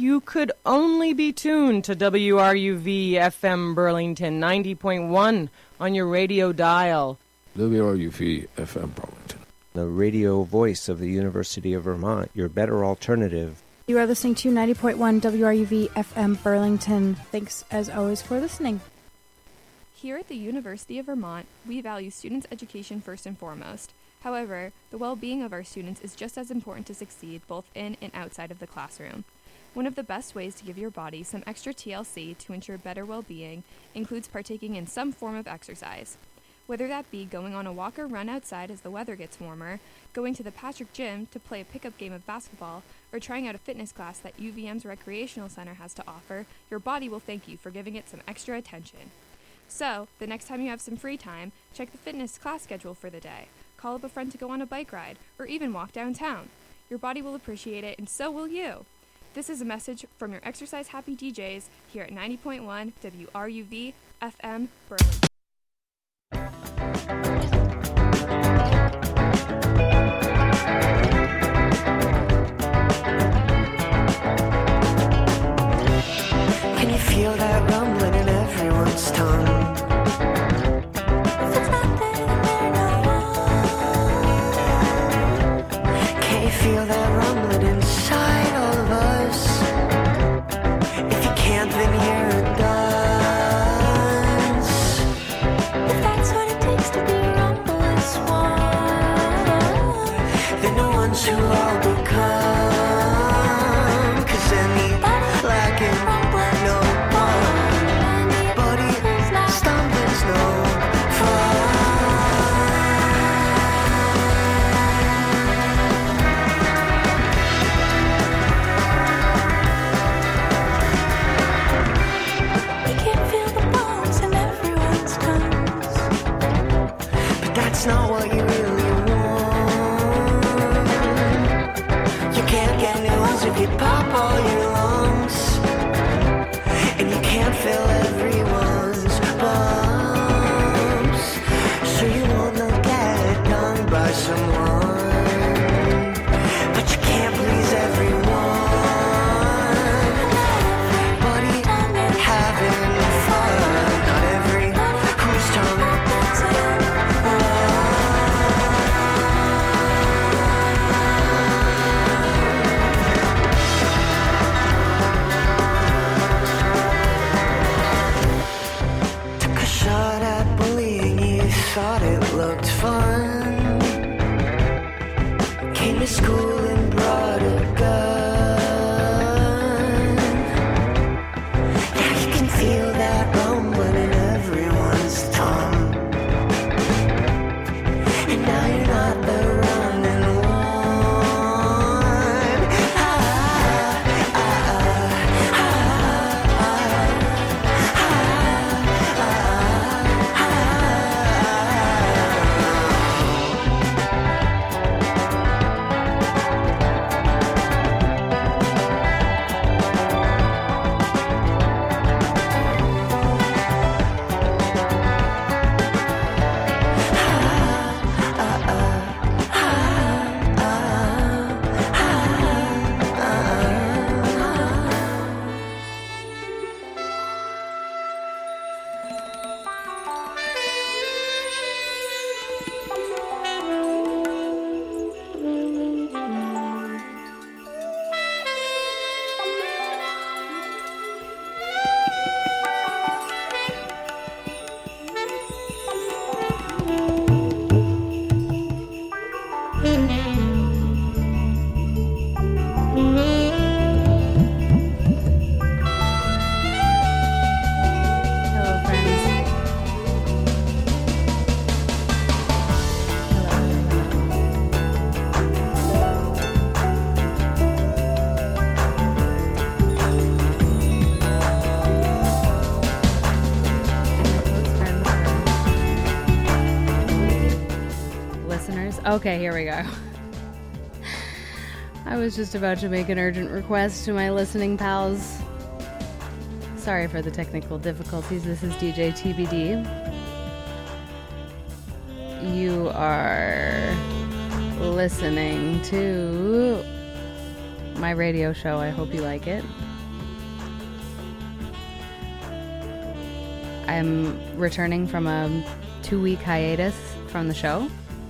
you could only be tuned to WRUV FM Burlington 90.1 on your radio dial. WRUV FM Burlington, the radio voice of the University of Vermont, your better alternative. You are listening to 90.1 WRUV FM Burlington. Thanks, as always, for listening. Here at the University of Vermont, we value students' education first and foremost. However, the well-being of our students is just as important to succeed both in and outside of the classroom. One of the best ways to give your body some extra TLC to ensure better well-being includes partaking in some form of exercise. Whether that be going on a walk or run outside as the weather gets warmer, going to the Patrick Gym to play a pickup game of basketball, or trying out a fitness class that UVM's Recreational Center has to offer, your body will thank you for giving it some extra attention. So, the next time you have some free time, check the fitness class schedule for the day. Call up a friend to go on a bike ride, or even walk downtown. Your body will appreciate it, and so will you. This is a message from your exercise-happy DJs here at 90.1 WRUV FM Burlington. Can you feel that rumbling in everyone's tongue? If it's not there, then no one. Can you feel that rumbling inside all of us? If you can't, then hear it dance. If that's what it takes to be rumble as one, then no one's who I'll become. 'Cause anybody lacking no one, anybody stumbles no fun. You can't feel the balls in everyone's tongues, but that's not what you really want. You can't get news if you pop all your lungs, and you can't fill everyone's bumps, so you wanna get done by someone, but you can't please everyone. Everybody having fun, not every whose tongue took a shot at bullying, you thought it looked fun. Came to school and brought a gun. Now you can feel that rumbling in everyone's tongue. And now you're not the running one. Hello, friends. Listeners, okay, here we go. I was just about to make an urgent request to my listening pals. Sorry for the technical difficulties. This is DJ TBD. You are listening to my radio show. I hope you like it. I'm returning from a 2-week hiatus from the show.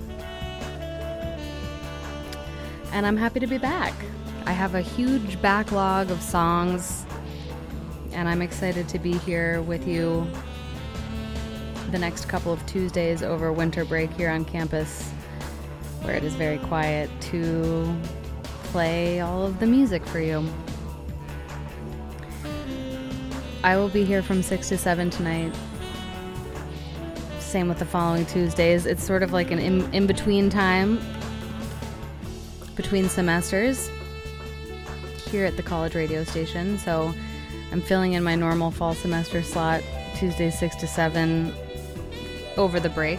And I'm happy to be back. I have a huge backlog of songs, and I'm excited to be here with you the next couple of Tuesdays over winter break here on campus, where it is very quiet, to play all of the music for you. I will be here from 6 to 7 tonight. Same with the following Tuesdays. It's sort of like an in-between time between semesters here at the college radio station. So I'm filling in my normal fall semester slot Tuesdays 6 to 7 over the break.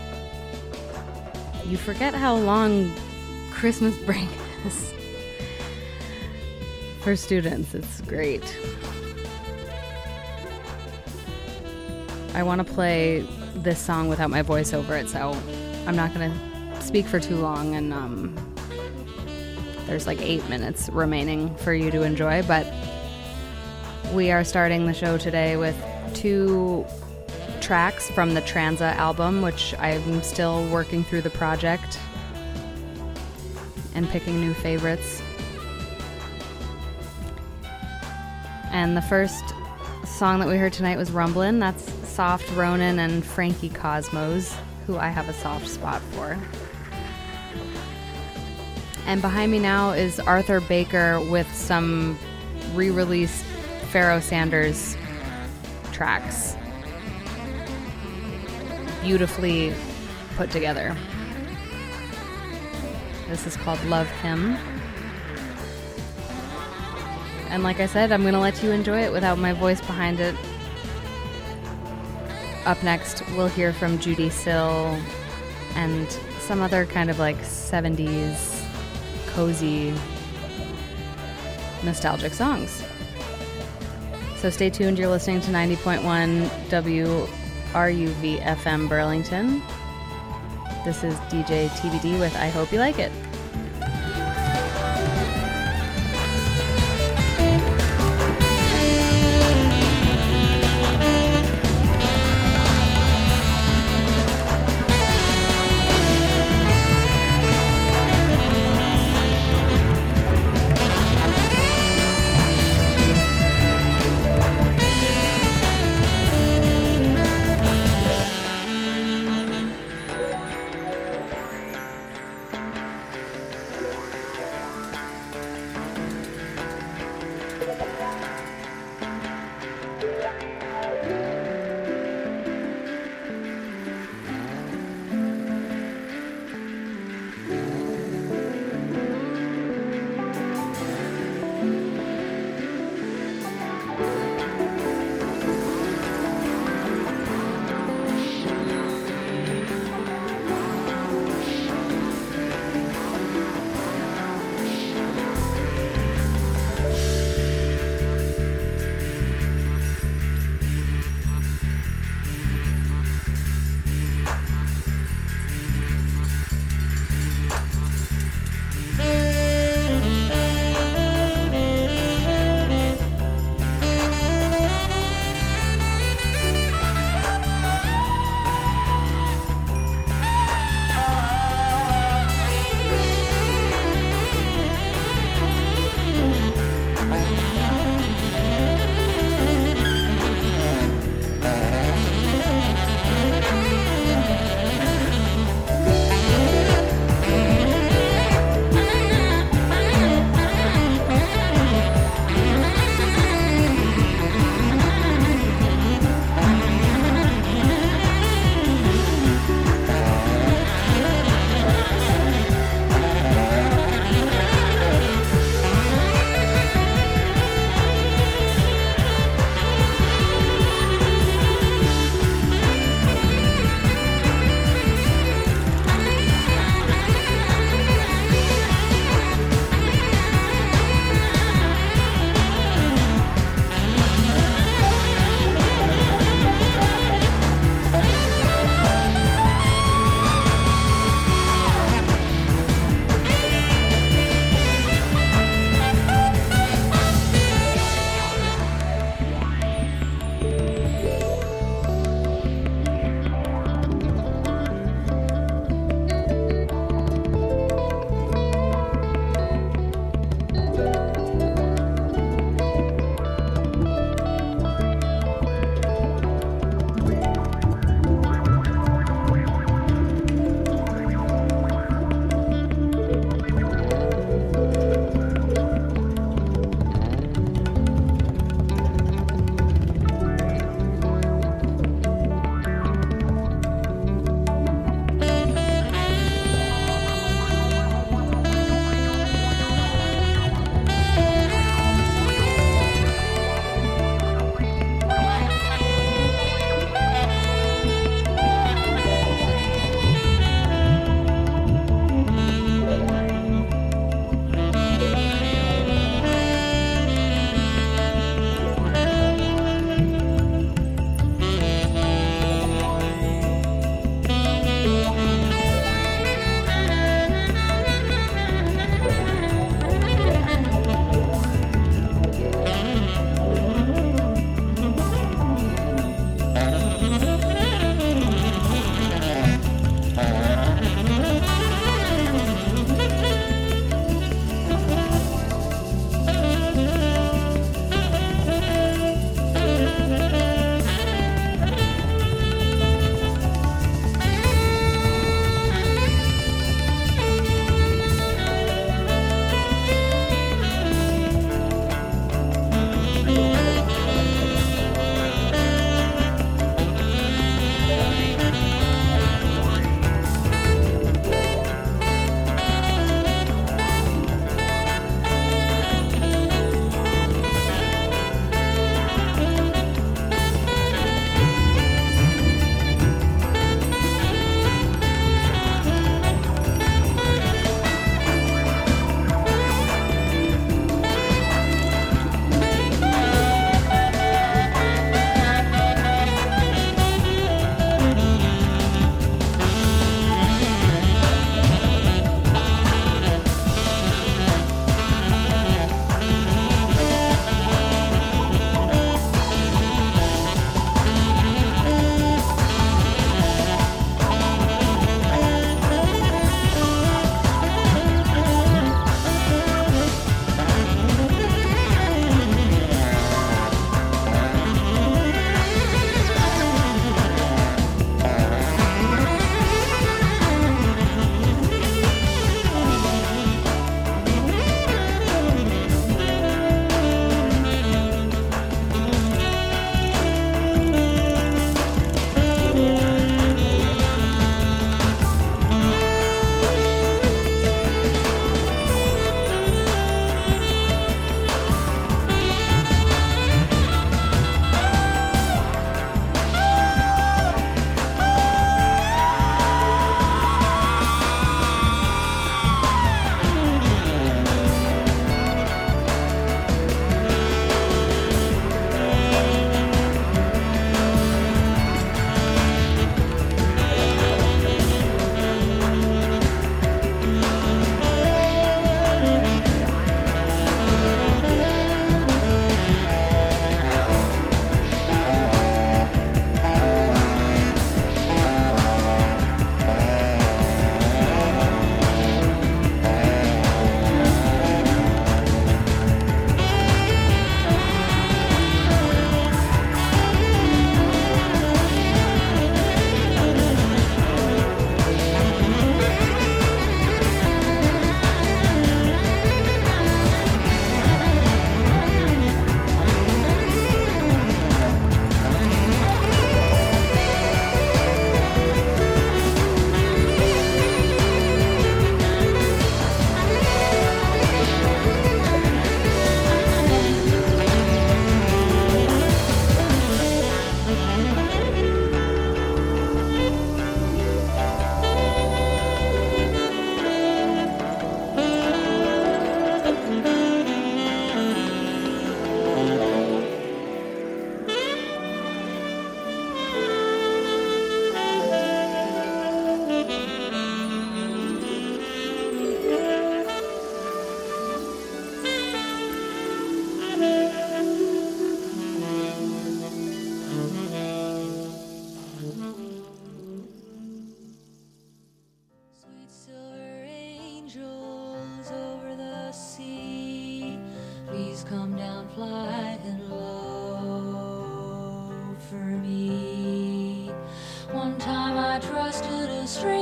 You forget how long Christmas break is. For students, it's great. I want to play this song without my voice over it, so I'm not going to speak for too long, and there's like 8 minutes remaining for you to enjoy, but we are starting the show today with 2 tracks from the Tranza album, which I'm still working through the project and picking new favorites. And the first song that we heard tonight was Rumblin'. That's Soft Ronan and Frankie Cosmos, who I have a soft spot for. And behind me now is Arthur Baker with some re-released Pharoah Sanders tracks. Beautifully put together. This is called Love Him. And like I said, I'm going to let you enjoy it without my voice behind it. Up next, we'll hear from Judy Sill and some other kind of like 70s cozy nostalgic songs. So stay tuned. You're listening to 90.1 WRUV FM Burlington. This is DJ TBD with I Hope You Like It.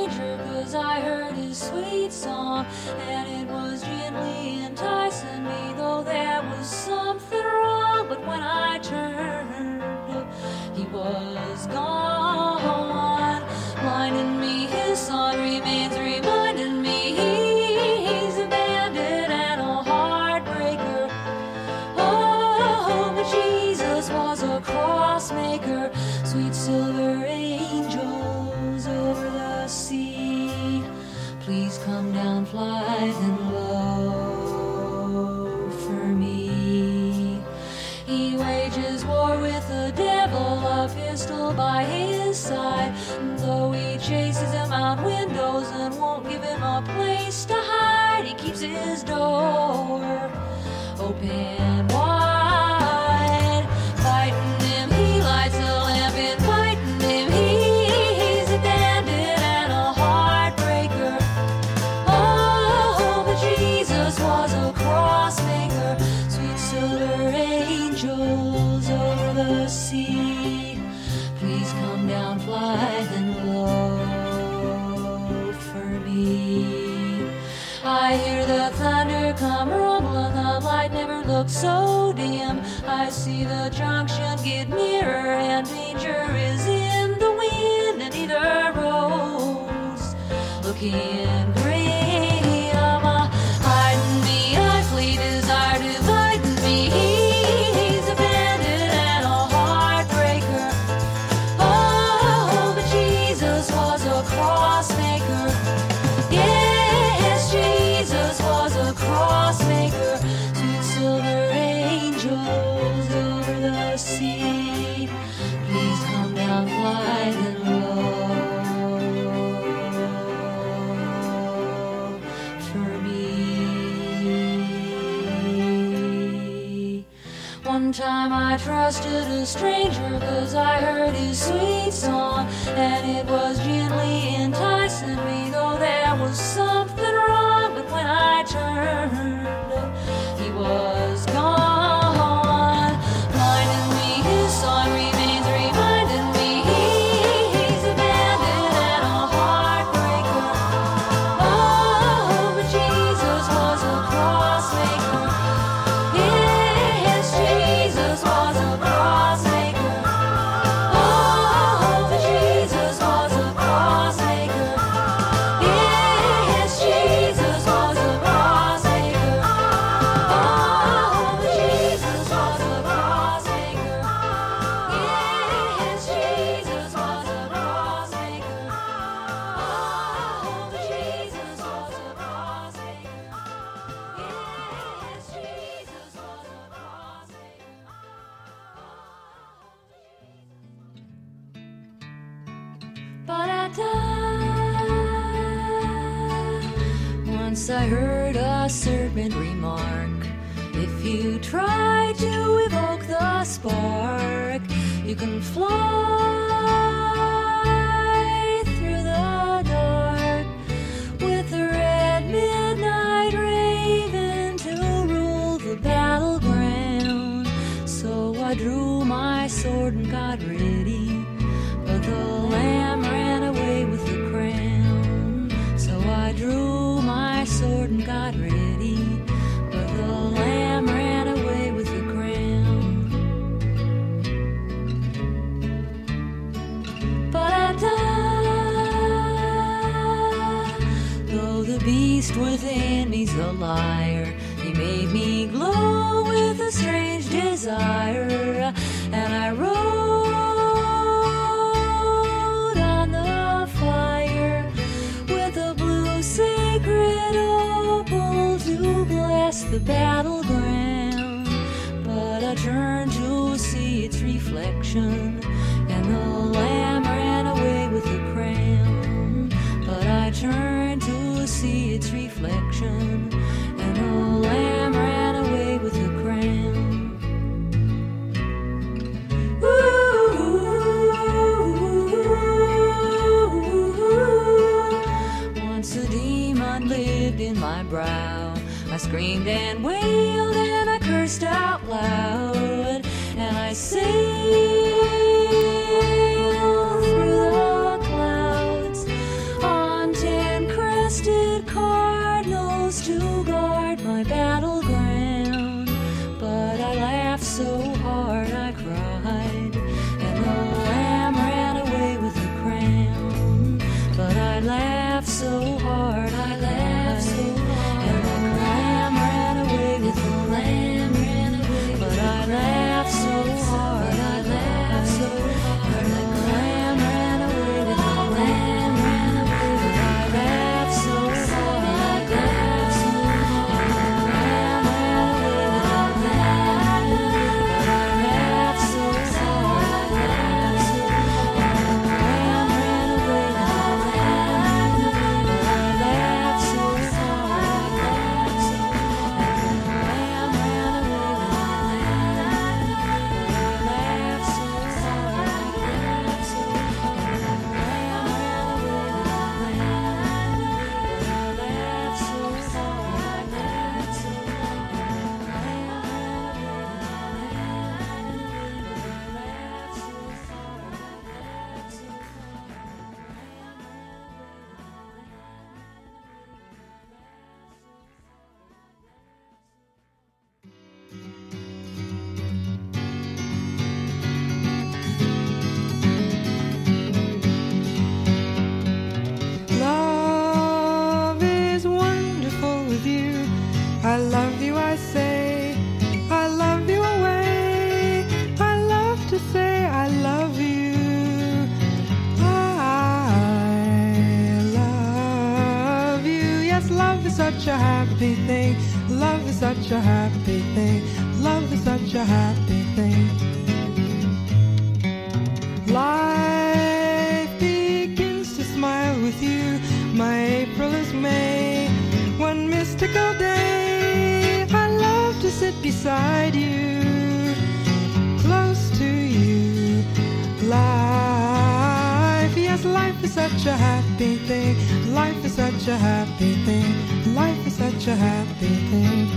stranger, 'cause I heard his sweet song, and it was gently enticing me, though there was something wrong. But when I turned, he was gone, blinding me. His song remains reminding me he's a bandit and a heartbreaker. Oh, but Jesus was a crossmaker, sweet silver angels over the sea. Please come down, fly and blow for me. He wages war with the devil, a pistol by his side. And though he chases him out windows and won't give him a place to hide, he keeps his door open wide. Fighting him, he lights a lamp, inviting him. He's a bandit and a heartbreaker. Oh, but Jesus was a crossmaker, sweet silver angels over the sea. Please come down, fly and blow for me. I hear the thunder come rumbling, the light never looked so dim. I see the junction get nearer, and danger is in the wind, and either road's looking grim. Hiding me, I flee, desire dividing me. He's a bandit and a heartbreaker. Oh, but Jesus was a crossmaker. Yes, Jesus was a crossmaker, sweet silver angels over the sea. Please come down, fly and blow for me. One time I trusted a stranger, 'cause I heard his sweet song, and it was gently enticing me, though there was something wrong. But when I turned, he was gone, blinding me. His song remains reminding me he's a bandit and a heartbreaker. Oh, but Jesus was a crossmaker. Yes, Jesus was a crossmaker. Oh, but Jesus was a crossmaker. Yes, Jesus was a crossmaker. Oh, but Jesus was a crossmaker. Yes, Jesus was a crossmaker. Oh, but Jesus was a crossmaker. Yes, Jesus was a crossmaker. But I died. Once I heard a serpent remark, if you try to evoke the spark, you can fly through the dark with the red midnight raven to rule the battleground. So I drew my sword and got ready, but the lamb ran away with the crown. So I drew my sword and got ready, but the lamb ran away with the crown. But I died, though the beast within me's a liar. He made me glow with a strange desire, and I rode on the fire with a blue sacred opal to bless the battleground. But I turned to see its reflection, and the lamb ran away with the crown. But I turned to see its reflection, and the lamb ran away with the crown. Once a demon lived in my brow. I screamed and wailed and I cursed out loud, and I sailed through the clouds on rested cardinals to guard my battleground. But I laughed so hard I cried, and the lamb ran away with the crown. But I laughed so hard I laughed so hard, and the lamb ran away with the lamb ran away. But I laughed so hard I laughed so hard, and the lamb ran away with the lamb ran away. But I laughed so hard I laughed so hard, and the lamb ran away with the lamb. But I laughed so hard I laughed so hard, and the lamb ran away with the lamb. But I laughed so hard I laughed so hard, and the lamb ran away with the lamb. But I laughed so hard I laughed so hard, and the lamb ran away with the lamb. But I laughed so hard I laughed so hard, and the lamb ran away with the Love is wonderful with you. I love you, I say. I love you away. I love to say I love you. I love you. Yes, love is such a happy thing. Love is such a happy thing. Love is such a happy thing. Life begins to smile with you. My April is May, one mystical day. I love to sit beside you, close to you. Life, yes, life is such a happy thing. Life is such a happy thing. Life is such a happy thing.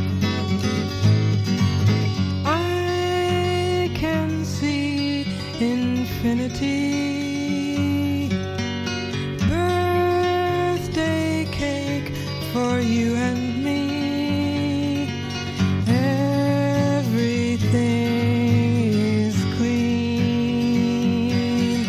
I can see infinity. Birthday cake for you and me. Everything is clean.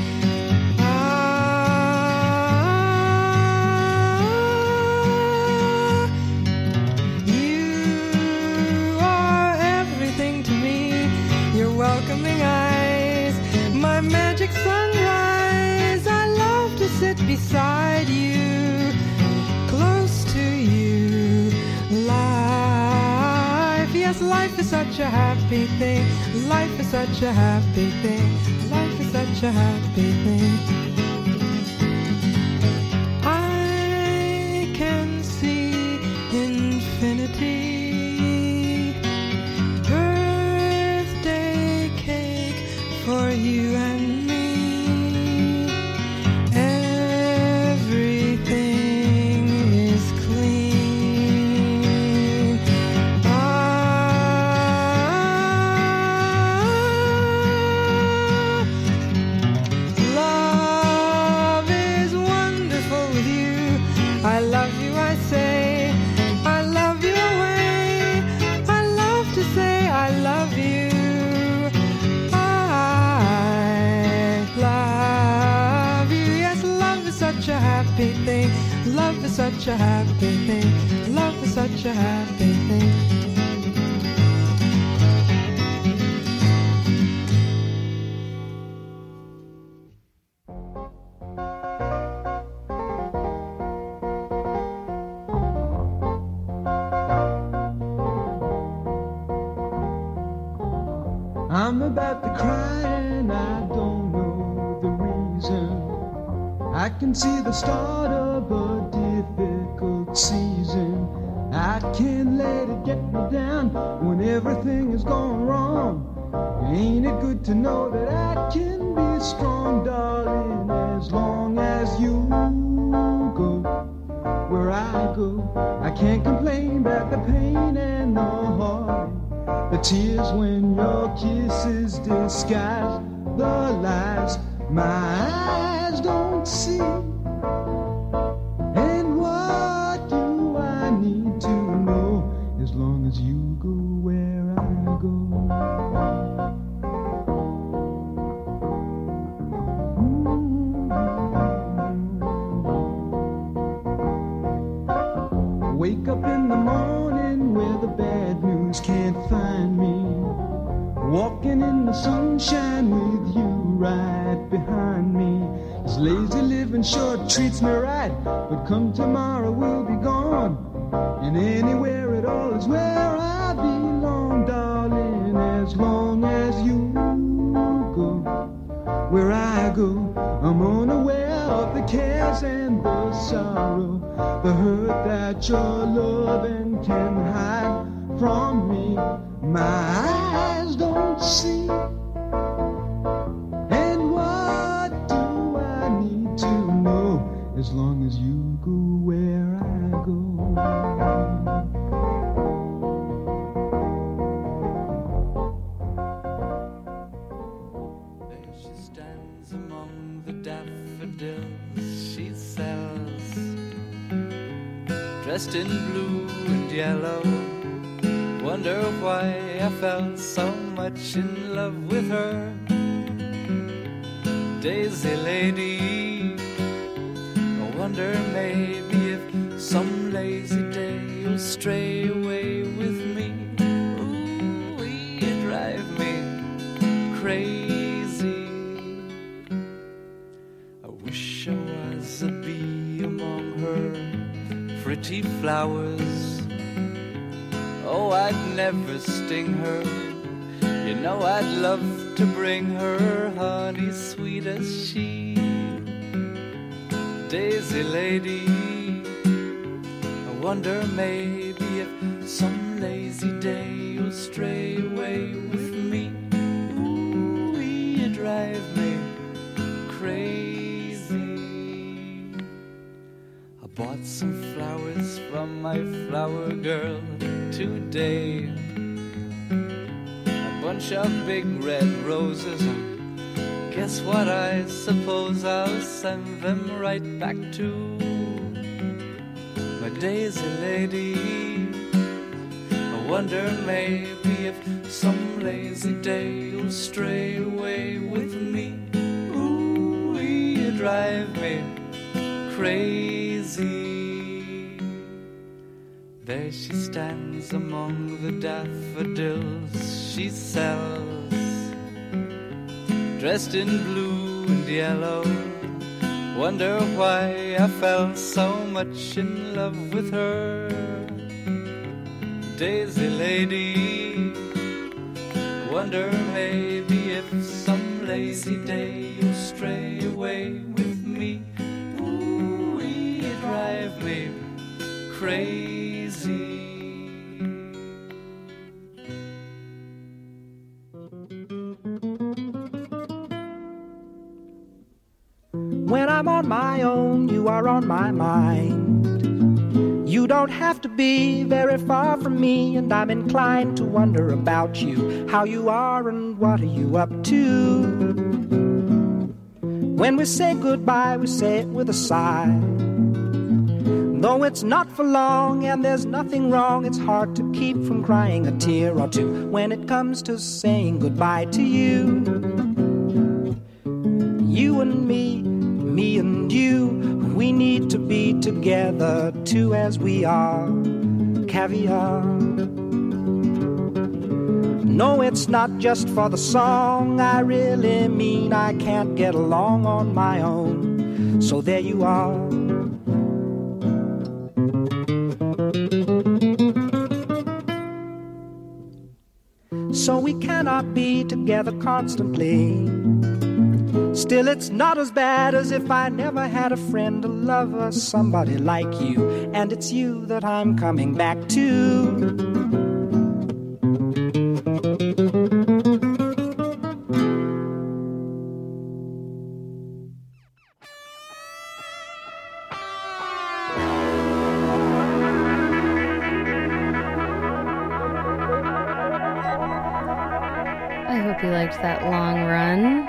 You are everything to me. Your welcoming eyes, my magic sunrise. I love to sit beside you, close to you. Life, yes, life is such a happy thing. Life is such a happy thing. Life is such a happy thing. I can see infinity. Birthday cake for you and me. Everything is clean. Love is wonderful with you. I love you, I say. I love you away. I love to say I love you. I love you. Yes, love is such a happy thing. Love is such a happy thing. Love is such a happy thing. I'm about to cry and I don't know the reason. I can see the start of a difficult season. I can't let it get me down when everything is going wrong. Ain't it good to know that I can be strong, darling, as long as you go where I go. I can't complain about the pain and the heartache, the tears when your kisses disguise the lies my eyes don't see. And what wake up in the morning where the bad news can't find me. Walking in the sunshine with you right behind me. This lazy living sure treats me right, but come tomorrow we'll be gone. And anywhere at all is where I belong, darling, as long as you go. Where I go, I'm unaware of the cares and the sorrow, the hurt that your loving can hide from me. My eyes don't see. And what do I need to know, as long as you go where I go? There she stands among the daffodils she sells, dressed in blue and yellow. Wonder why I fell so much in love with her. Daisy lady, I wonder maybe if some lazy day you'll stray away with me. Ooh, you drive me crazy. I wish I was a bee among her pretty flowers. Oh, I'd never sting her. You know I'd love to bring her honey sweet as she. Daisy lady, I wonder maybe if some lazy day you'll stray away with me. Ooh, you drive me crazy. I bought some flowers from my flower girl today, a bunch of big red roses, and guess what, I suppose I'll send them right back to my Daisy lady. I wonder maybe if some lazy day you'll stray away with me. Ooh, you drive me crazy. There she stands among the daffodils she sells, dressed in blue and yellow. Wonder why I fell so much in love with her. Daisy lady, wonder maybe if some lazy day you'll stray away with me. Ooh, you drive me crazy. When I'm on my own, you are on my mind. You don't have to be very far from me, and I'm inclined to wonder about you, how you are and what are you up to. When we say goodbye, we say it with a sigh. Though it's not for long and there's nothing wrong, it's hard to keep from crying a tear or two when it comes to saying goodbye to you. You and me and you, we need to be together too as we are, caviar. No, it's not just for the song, I really mean I can't get along on my own, so there you are. So we cannot be together constantly. Still, it's not as bad as if I never had a friend, a lover, somebody like you. And it's you that I'm coming back to. I hope you liked that long run.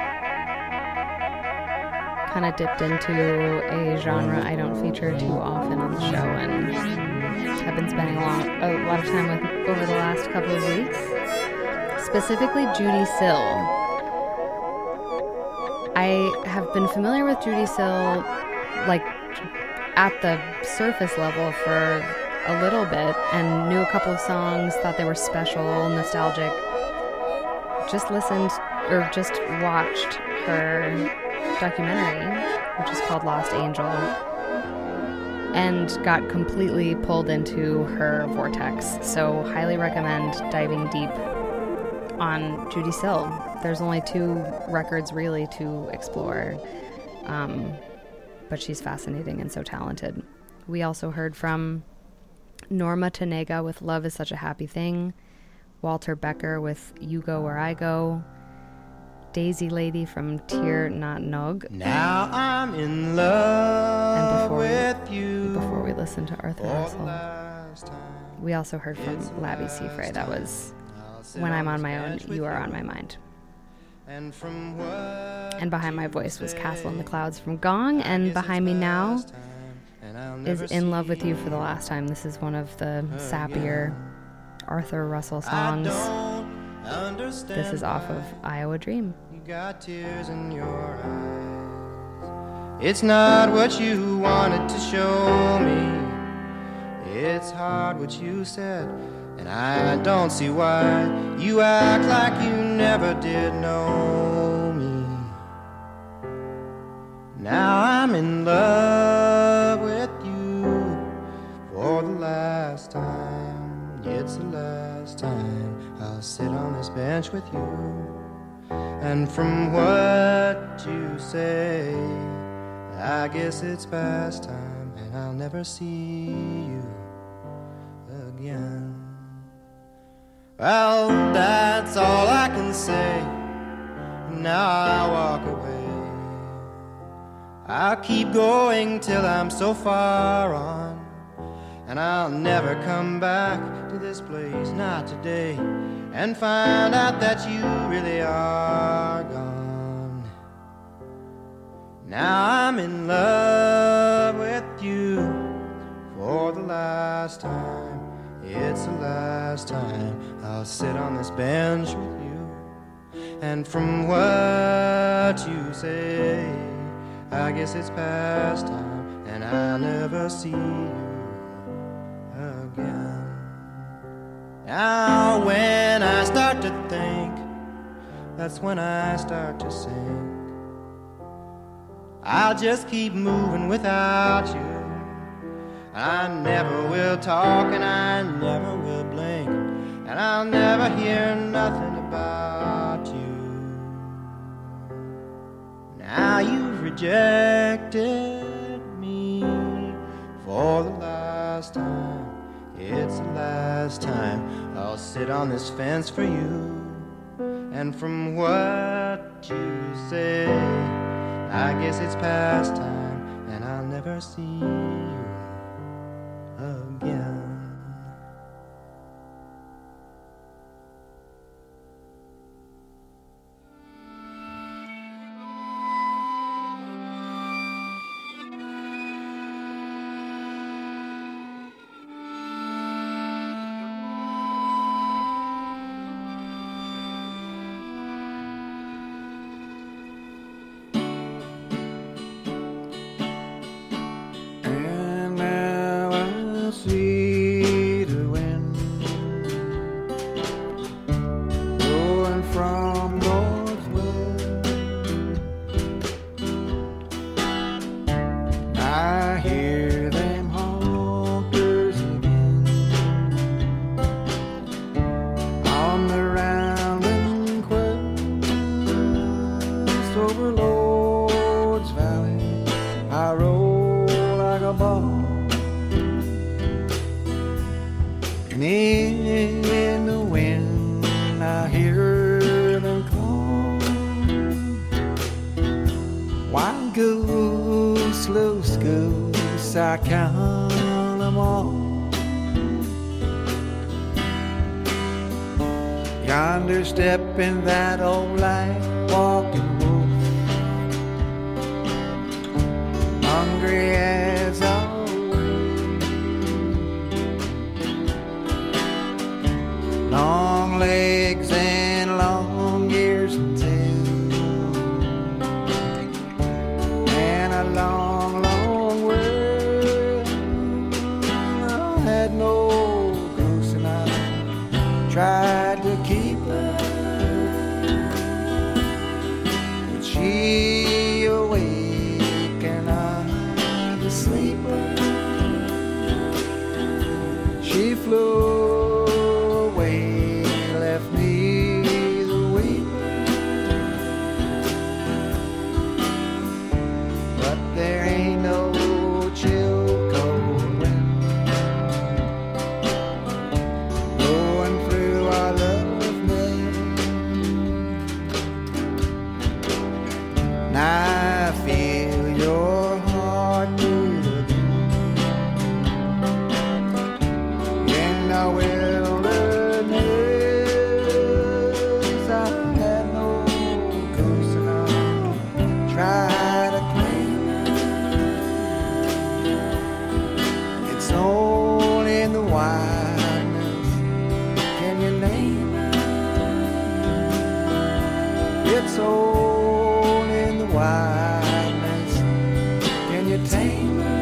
Kind of dipped into a genre I don't feature too often on the show, and have been spending a lot of time with over the last couple of weeks. Specifically, Judee Sill. I have been familiar with Judee Sill, like, at the surface level for a little bit and knew a couple of songs, thought they were special, nostalgic. Just listened or just watched her documentary, which is called Lost Angel, and got completely pulled into her vortex. So highly recommend diving deep on Judy Sill. There's only 2 records really to explore, but she's fascinating and so talented. We also heard from Norma Tanega with Love Is Such a Happy Thing, Walter Becker with You Go Where I Go, Daisy Lady from Tir Not Nog. Now I'm in love with you. Before we listen to Arthur Russell, we also heard from Labi Siffre. That was When I'm on My Own, You Are on My Mind. And behind my voice was Castle in the Clouds from Gong, and behind me now is In Love With You for the Last Time. This is one of the sappier Arthur Russell songs. This is off of Iowa Dream. You got tears in your eyes. It's not what you wanted to show me. It's hard what you said, and I don't see why you act like you never did know me. Now I'm in love with you for the last time. It's the last time I'll sit on this bench with you. And from what you say, I guess it's past time, and I'll never see you again. Well, that's all I can say. Now I walk away. I'll keep going till I'm so far on, and I'll never come back to this place, not today, and find out that you really are gone. Now I'm in love with you for the last time. It's the last time I'll sit on this bench with you. And from what you say, I guess it's past time, and I'll never see you again. Now when I start to think, that's when I start to sink. I'll just keep moving without you. I never will talk, and I never will blink, and I'll never hear nothing about you. Now you've rejected me for the last time. It's the last time I'll sit on this fence for you. And from what you say, I guess it's past time, and I'll never see you again. I count them all. Yonder stepping that old light walking wolf, hungry as always, long legs and long ears and tail, and a long get no close, and I tried to keep her, but she awake and I'm asleep. She flew away, left me the weeper, but there ain't no chill cold wind blowing through our love maze. And I feel your heart beat in the wilderness. I had no ghost and I try to claim it. It's only in the wildness. Can you name it? It's only in the wildness. Can you tame it?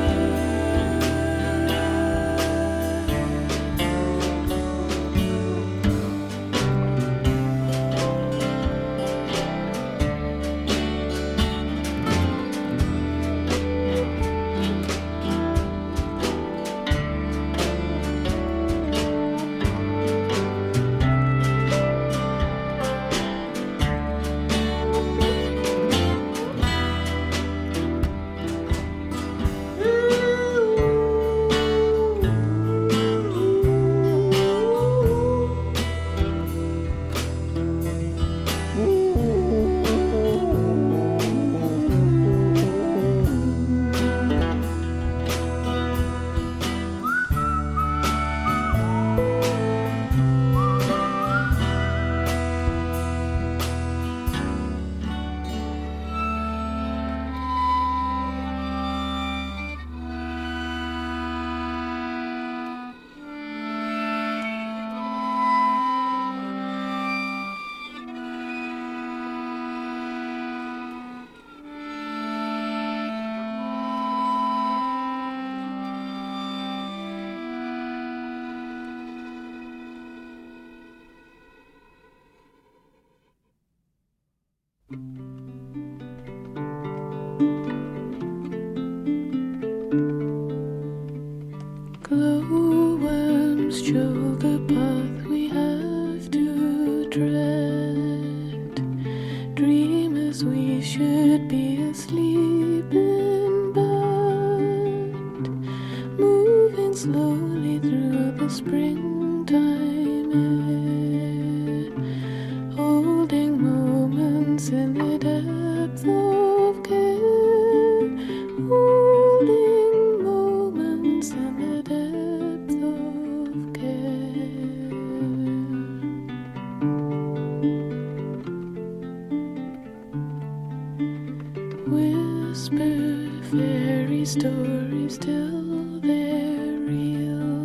Glowworms show the path we have to tread. Dreamers, we should be asleep in bed, moving slowly through the springtime air, holding moments in the depth of care, holding moments in the depth of care. Whisper fairy stories till they're real.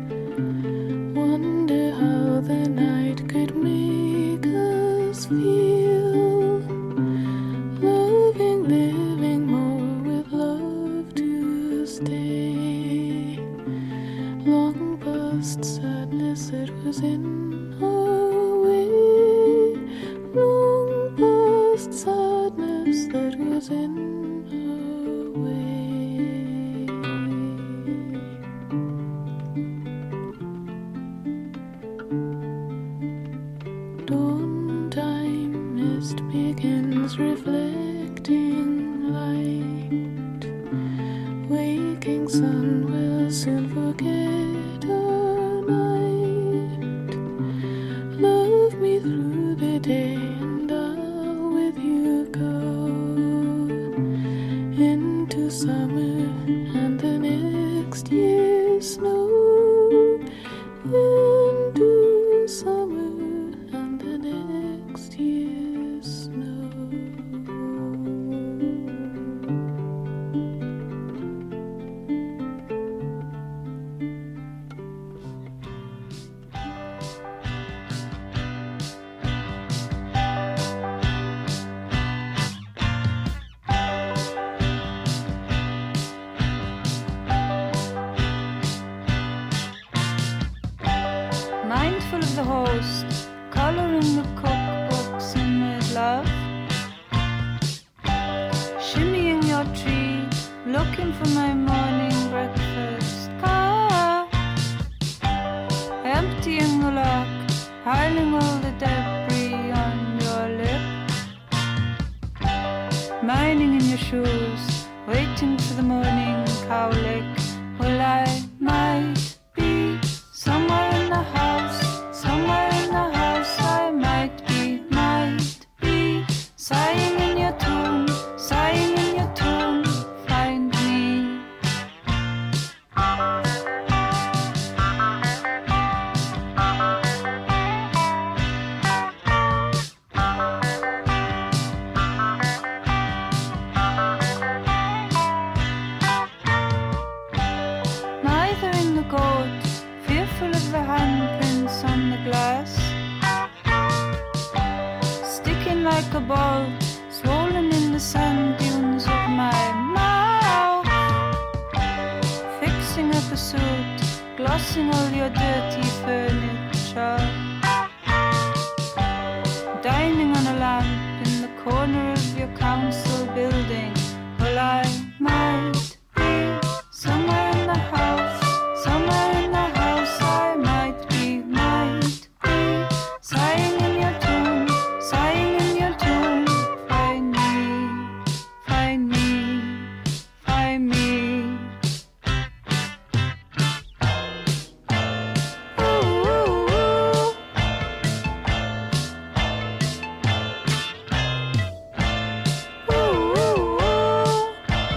Wonder how the night could make us feel. Loving, living more with love to stay. Long past sadness that was in our way. Long past sadness that was in our way. Dawn time mist begins reflecting light. Waking sun will soon forget our night. Love me through the day and I'll with you go into summer and the next year's snow. Into summer and the next year's snow. the host, coloring the cookbooks in with love. Shimmying your tree, looking for my morning breakfast cup. Emptying the lock, piling all the debris on your lip. Mining in your shoes, waiting for the morning cowlick. Well, I might be somewhere in the house, somewhere in the house. I might be sighing in your tune, sighing in your tune. Find me. Mithering the goat, fearful of the handprints on the glass. Sticking like a bolt, swollen in the sand dunes of my mouth. Fixing up a suit, glossing all your dirty furniture. Dining on a lamp in the corner of your council building. Well, I might be somewhere in the house, somewhere in the house. I might be sighing in your tune, sighing in your tune. Find me, find me, find me. Ooh, ooh, ooh. Ooh, ooh, ooh.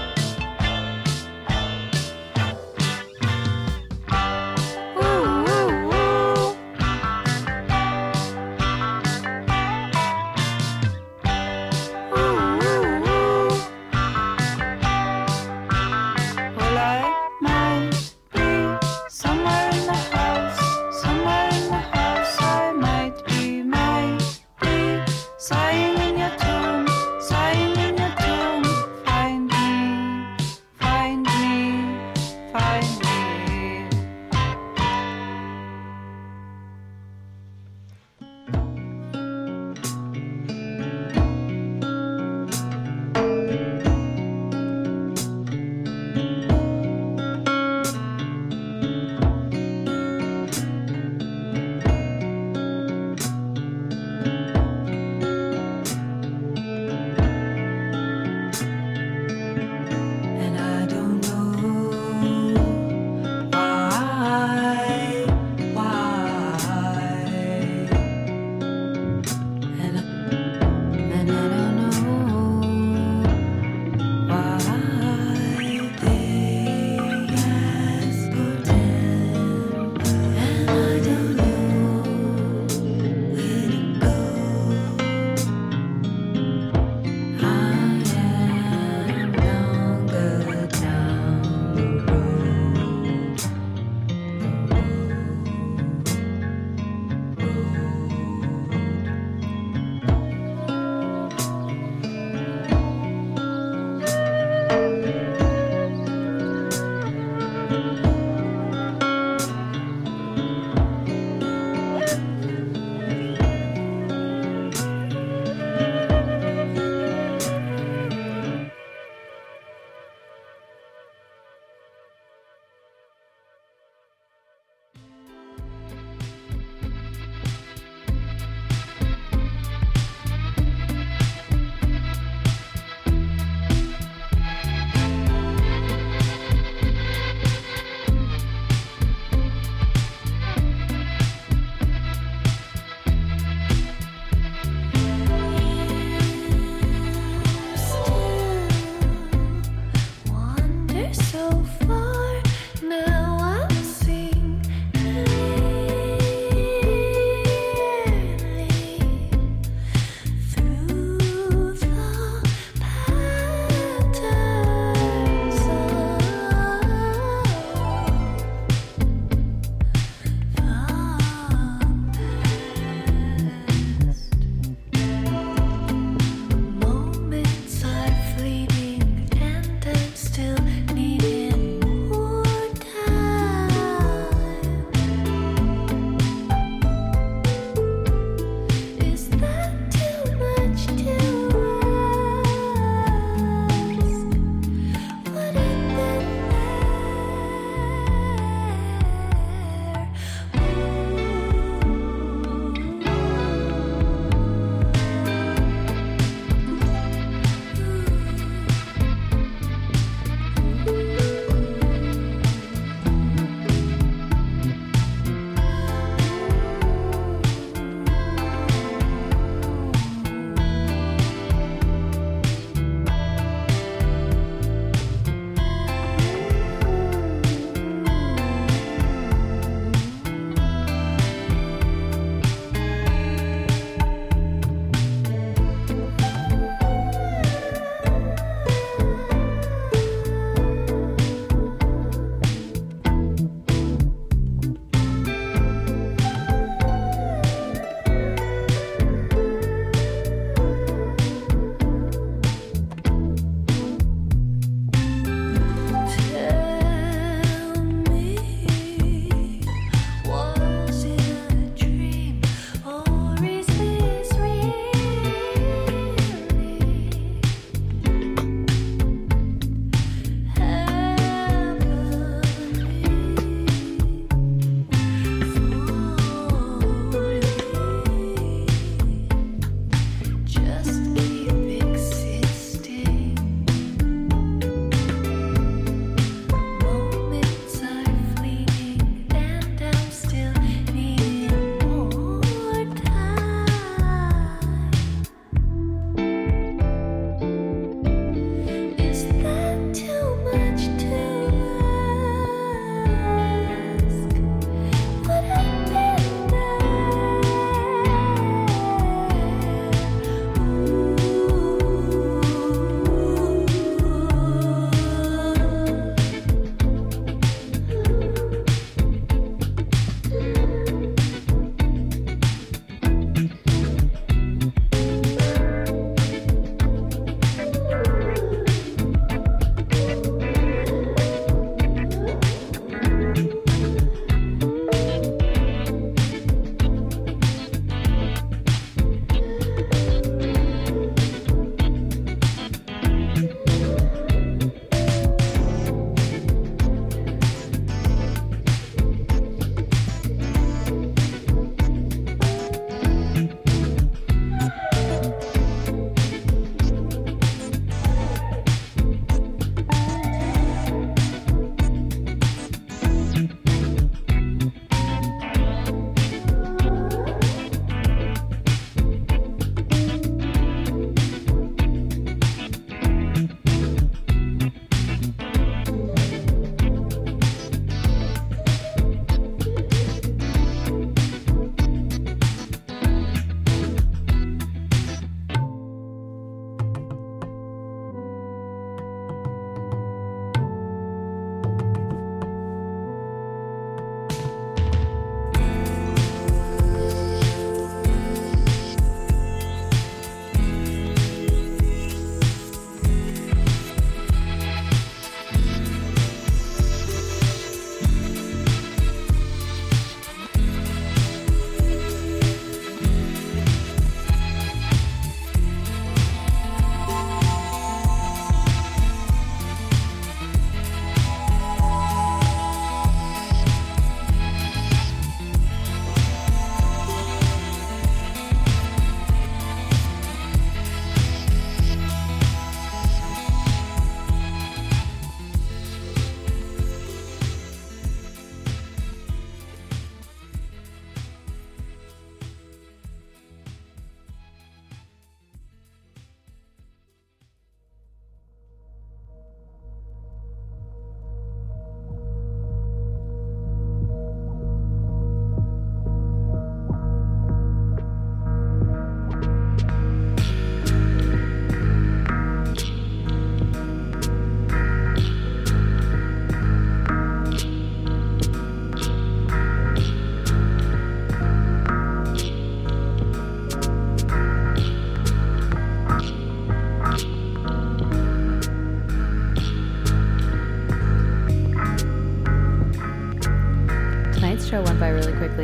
show went by really quickly.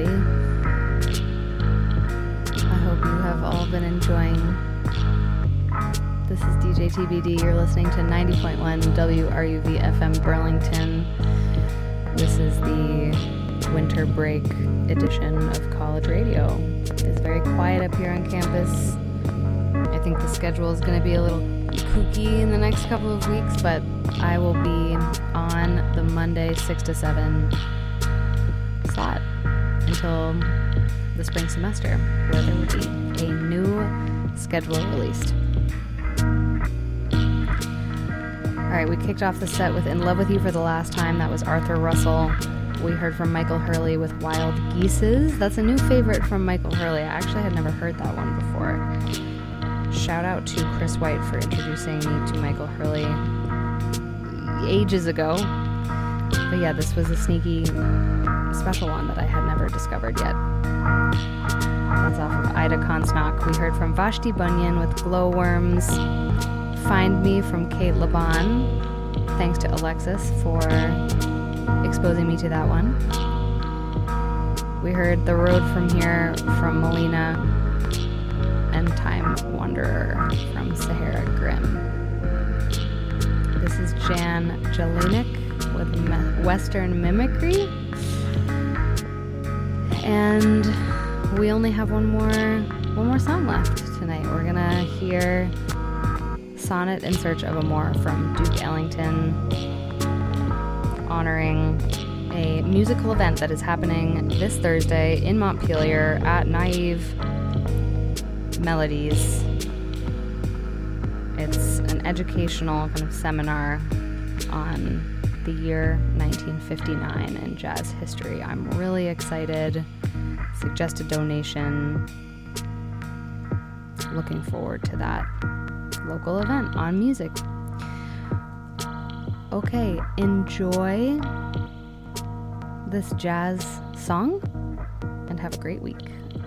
I hope you have all been enjoying. This is DJ TBD. You're listening to 90.1 WRUV FM Burlington. This is the winter break edition of college radio. It's very quiet up here on campus. I think the schedule is going to be a little kooky in the next couple of weeks, but I will be on the Monday 6 to 7 slot until the spring semester, where there will be a new schedule released. Alright, we kicked off the set with In Love With You for the Last Time. That was Arthur Russell. We heard from Michael Hurley with Wild Geeses. That's a new favorite from Michael Hurley. I actually had never heard that one before. Shout out to Chris White for introducing me to Michael Hurley ages ago. But yeah, this was a sneaky special one that I had never discovered yet. That's off of Ida Konsnak. We heard from Vashti Bunyan with Glowworms. Find Me from Kate Laban. Thanks to Alexis for exposing me to that one. We heard The Road From Here from Melina and Time Wanderer from Sahara Grim. This is Jan Jelinek with Western Mimicry. And we only have one more song left tonight. We're gonna hear Sonnet in Search of Amor from Duke Ellington, honoring a musical event that is happening this Thursday in Montpelier at Naive Melodies. It's an educational kind of seminar on the year 1959 in jazz history. I'm really excited. Suggest a donation. Looking forward to that local event on music. Okay, enjoy this jazz song and have a great week.